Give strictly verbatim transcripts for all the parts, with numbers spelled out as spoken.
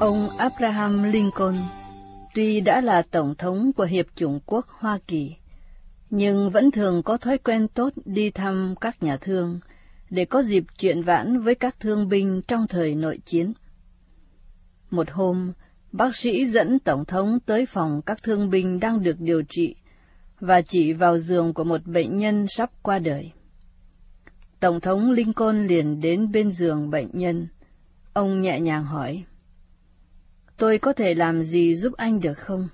Ông Abraham Lincoln, tuy đã là Tổng thống của Hiệp chủng quốc Hoa Kỳ, nhưng vẫn thường có thói quen tốt đi thăm các nhà thương, để có dịp chuyện vãn với các thương binh trong thời nội chiến. Một hôm, bác sĩ dẫn Tổng thống tới phòng các thương binh đang được điều trị, và chỉ vào giường của một bệnh nhân sắp qua đời. Tổng thống Lincoln liền đến bên giường bệnh nhân. Ông nhẹ nhàng hỏi, "Tôi có thể làm gì giúp anh được không?"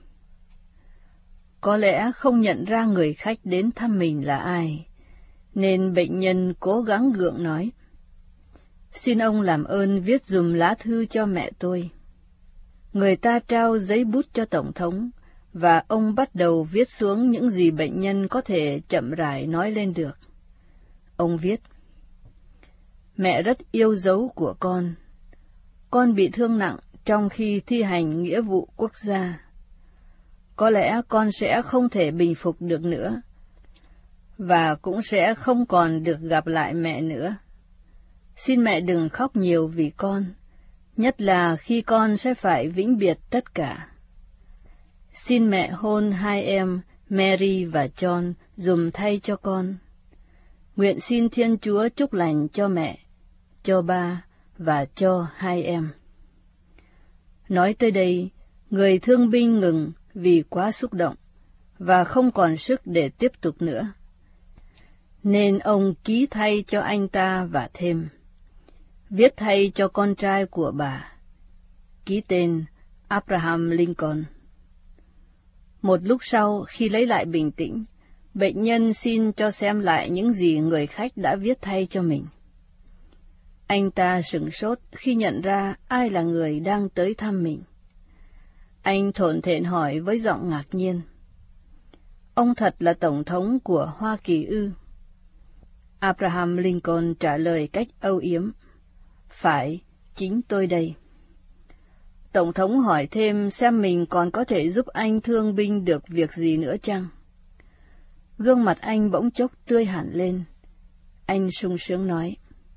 Có lẽ không nhận ra người khách đến thăm mình là ai, nên bệnh nhân cố gắng gượng nói, "Xin ông làm ơn viết dùm lá thư cho mẹ tôi." Người ta trao giấy bút cho Tổng thống, và ông bắt đầu viết xuống những gì bệnh nhân có thể chậm rãi nói lên được. Ông viết, "Mẹ rất yêu dấu của con. Con bị thương nặng trong khi thi hành nghĩa vụ quốc gia. Có lẽ con sẽ không thể bình phục được nữa, và cũng sẽ không còn được gặp lại mẹ nữa. Xin mẹ đừng khóc nhiều vì con, nhất là khi con sẽ phải vĩnh biệt tất cả. Xin mẹ hôn hai em Mary và John dùm thay cho con. Nguyện xin Thiên Chúa chúc lành cho mẹ, cho ba và cho hai em." Nói tới đây, người thương binh ngừng vì quá xúc động, và không còn sức để tiếp tục nữa. Nên ông ký thay cho anh ta và thêm, viết thay cho con trai của bà, ký tên Abraham Lincoln. Một lúc sau, khi lấy lại bình tĩnh, bệnh nhân xin cho xem lại những gì người khách đã viết thay cho mình. Anh ta sửng sốt khi nhận ra ai là người đang tới thăm mình. Anh thổn thển hỏi với giọng ngạc nhiên, "Ông thật là Tổng thống của Hoa Kỳ ư?" Abraham Lincoln trả lời cách âu yếm, "Phải, chính tôi đây." Tổng thống hỏi thêm xem mình còn có thể giúp anh thương binh được việc gì nữa chăng? Gương mặt anh bỗng chốc tươi hẳn lên. Anh sung sướng nói,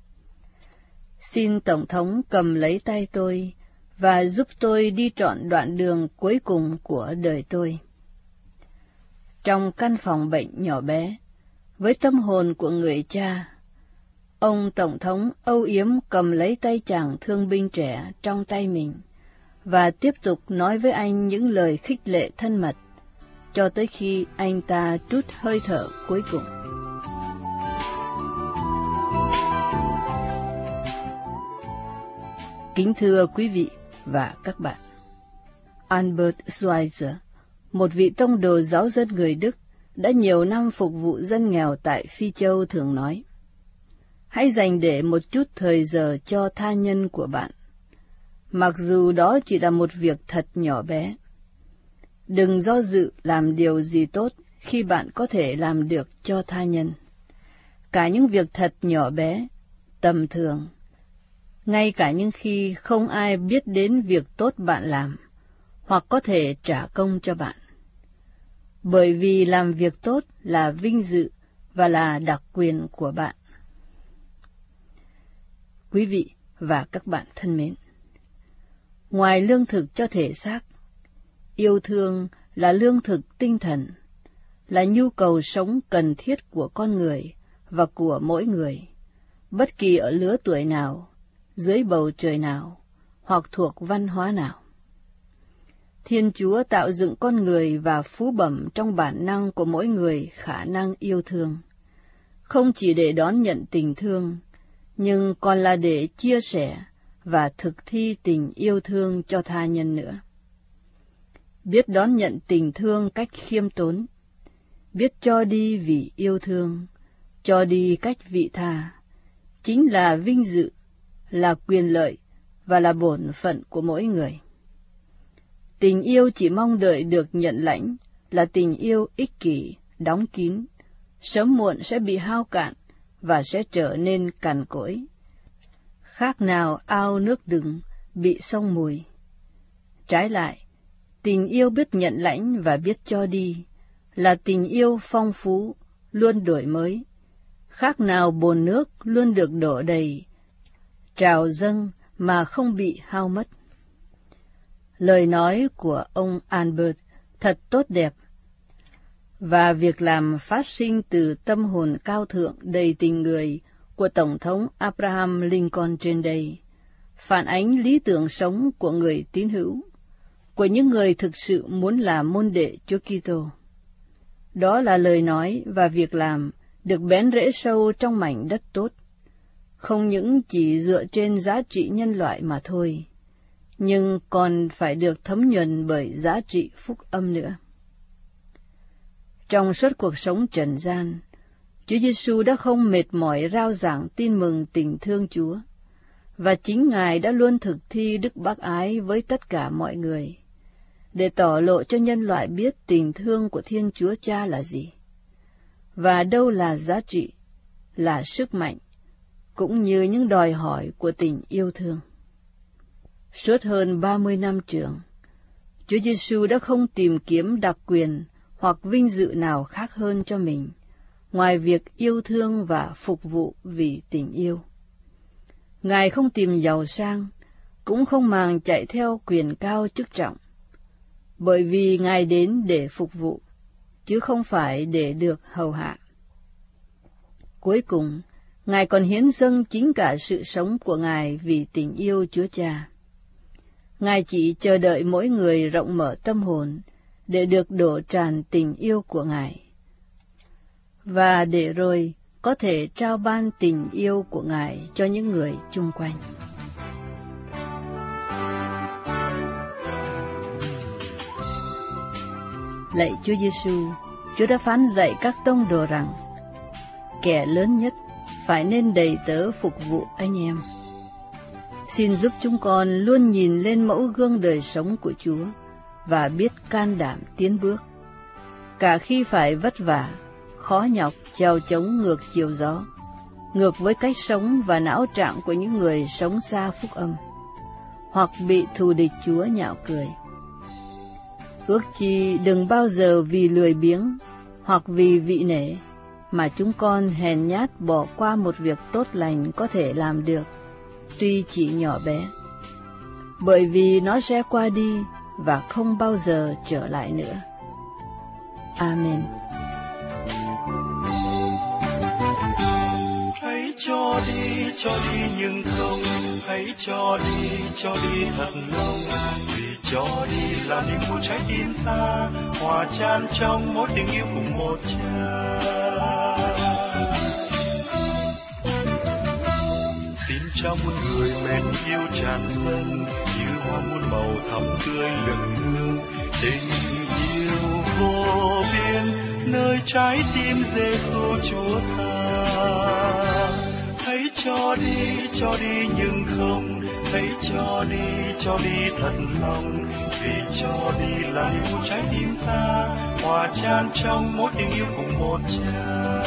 "Xin Tổng thống cầm lấy tay tôi và giúp tôi đi trọn đoạn đường cuối cùng của đời tôi." Trong căn phòng bệnh nhỏ bé, với tâm hồn của người cha, ông Tổng thống âu yếm cầm lấy tay chàng thương binh trẻ trong tay mình, và tiếp tục nói với anh những lời khích lệ thân mật, cho tới khi anh ta trút hơi thở cuối cùng. Kính thưa quý vị và các bạn, Albert Schweitzer, một vị tông đồ giáo dân người Đức, đã nhiều năm phục vụ dân nghèo tại Phi Châu thường nói, hãy dành để một chút thời giờ cho tha nhân của bạn, mặc dù đó chỉ là một việc thật nhỏ bé. Đừng do dự làm điều gì tốt khi bạn có thể làm được cho tha nhân. Cả những việc thật nhỏ bé, tầm thường, ngay cả những khi không ai biết đến việc tốt bạn làm, hoặc có thể trả công cho bạn. Bởi vì làm việc tốt là vinh dự và là đặc quyền của bạn. Quý vị và các bạn thân mến, ngoài lương thực cho thể xác, yêu thương là lương thực tinh thần, là nhu cầu sống cần thiết của con người và của mỗi người, bất kỳ ở lứa tuổi nào, dưới bầu trời nào, hoặc thuộc văn hóa nào. Thiên Chúa tạo dựng con người và phú bẩm trong bản năng của mỗi người khả năng yêu thương, không chỉ để đón nhận tình thương, nhưng còn là để chia sẻ và thực thi tình yêu thương cho tha nhân nữa. Biết đón nhận tình thương cách khiêm tốn, biết cho đi vì yêu thương, cho đi cách vị tha, chính là vinh dự, là quyền lợi và là bổn phận của mỗi người. Tình yêu chỉ mong đợi được nhận lãnh là tình yêu ích kỷ, đóng kín, sớm muộn sẽ bị hao cạn và sẽ trở nên cằn cỗi. Khác nào ao nước đừng bị sông mùi. Trái lại, tình yêu biết nhận lãnh và biết cho đi là tình yêu phong phú, luôn đổi mới. Khác nào bồn nước luôn được đổ đầy, trào dâng mà không bị hao mất. Lời nói của ông Albert thật tốt đẹp, và việc làm phát sinh từ tâm hồn cao thượng đầy tình người của Tổng thống Abraham Lincoln trên đây, phản ánh lý tưởng sống của người tín hữu, của những người thực sự muốn là môn đệ Chúa Kitô. Đó là lời nói và việc làm được bén rễ sâu trong mảnh đất tốt, không những chỉ dựa trên giá trị nhân loại mà thôi, nhưng còn phải được thấm nhuần bởi giá trị phúc âm nữa. Trong suốt cuộc sống trần gian, Chúa Giêsu đã không mệt mỏi rao giảng tin mừng tình thương Chúa, và chính Ngài đã luôn thực thi đức bác ái với tất cả mọi người, để tỏ lộ cho nhân loại biết tình thương của Thiên Chúa Cha là gì, và đâu là giá trị, là sức mạnh, cũng như những đòi hỏi của tình yêu thương. Suốt hơn ba mươi năm trường, Chúa Giêsu đã không tìm kiếm đặc quyền hoặc vinh dự nào khác hơn cho mình, ngoài việc yêu thương và phục vụ vì tình yêu. Ngài không tìm giàu sang, cũng không màng chạy theo quyền cao chức trọng, bởi vì Ngài đến để phục vụ, chứ không phải để được hầu hạ. Cuối cùng, Ngài còn hiến dâng chính cả sự sống của Ngài vì tình yêu Chúa Cha. Ngài chỉ chờ đợi mỗi người rộng mở tâm hồn để được đổ tràn tình yêu của Ngài, và để rồi có thể trao ban tình yêu của Ngài cho những người chung quanh. Lạy Chúa Giêsu, Chúa đã phán dạy các tông đồ rằng, kẻ lớn nhất phải nên đầy tớ phục vụ anh em. Xin giúp chúng con luôn nhìn lên mẫu gương đời sống của Chúa và biết can đảm tiến bước, cả khi phải vất vả, khó nhọc trèo chống ngược chiều gió, ngược với cách sống và não trạng của những người sống xa phúc âm, hoặc bị thù địch Chúa nhạo cười. Ước chi đừng bao giờ vì lười biếng hoặc vì vị nể mà chúng con hèn nhát bỏ qua một việc tốt lành có thể làm được, tuy chỉ nhỏ bé, bởi vì nó sẽ qua đi và không bao giờ trở lại nữa. Amen. Hãy cho đi, cho đi nhưng không, hãy cho đi, cho đi thật lòng, vì cho đi là niềm vui trái tim ta, hòa chan trong mỗi tình yêu cùng một Cha. Xin cho muôn người mến yêu tràn dâng, như hoa muôn màu thắm tươi lừng hương, tình yêu vô biên nơi trái tim Giêsu Chúa ta. Hãy cho đi, cho đi nhưng không, hãy cho đi, cho đi thật lòng, vì cho đi là niềm vui trái tim ta, hòa chan trong mỗi tình yêu cùng một Cha.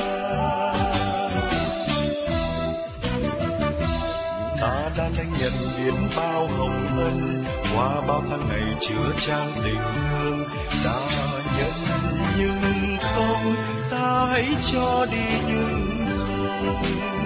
Ta đã lãnh nhận biết bao hồng ân, qua bao tháng ngày chứa chan tình thương, ta nhận nhưng không, ta hãy cho đi nhưng không.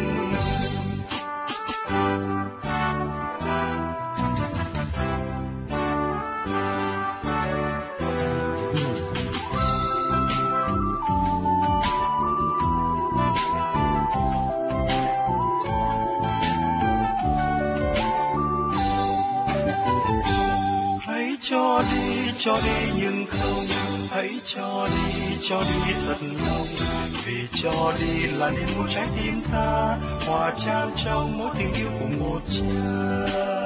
Cho đi, cho đi nhưng không, hãy cho đi, cho đi thật lòng, vì cho đi là niềm vui trái tim ta, hòa chan trong mỗi tình yêu của một Cha.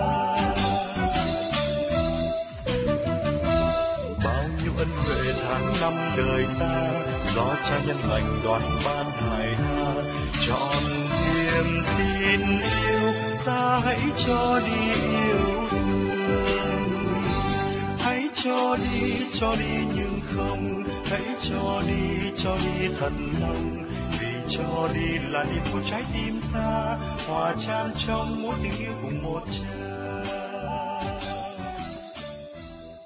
Bao nhiêu ân huệ tháng năm đời ta, do Cha nhân lành đoán ban hài ha, trọn niềm tin yêu ta, hãy cho đi yêu thương. Hãy cho đi, cho đi nhưng không, hãy cho đi, cho đi thật lòng, vì cho đi là niềm vui trái tim ta, hòa chan trong mỗi tình yêu cùng một Cha.